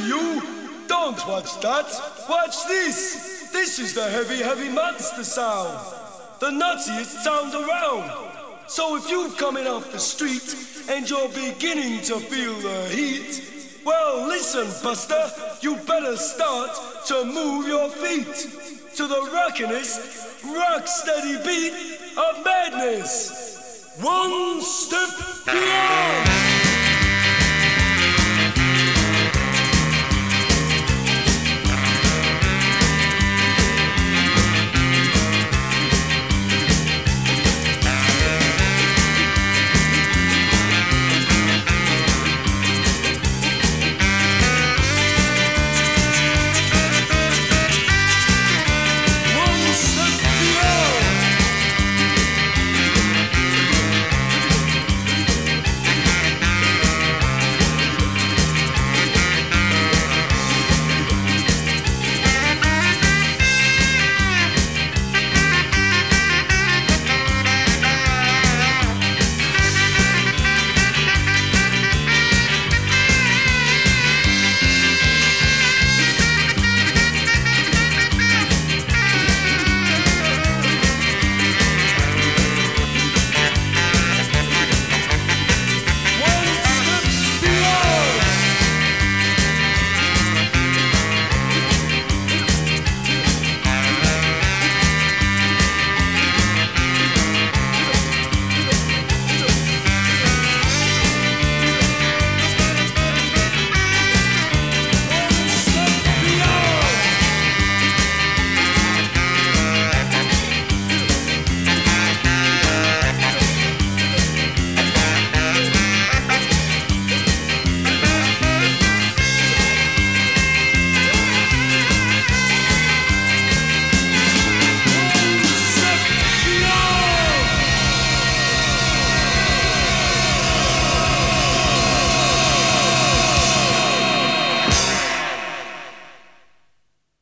you! Don't watch that! Watch this! This is the heavy, heavy monster sound! The nuttiest sound around! So if you're coming off the street and you're beginning to feel the heat, well, listen, Buster, you better start to move your feet to the rockinest, rock-steady beat of madness. One step beyond!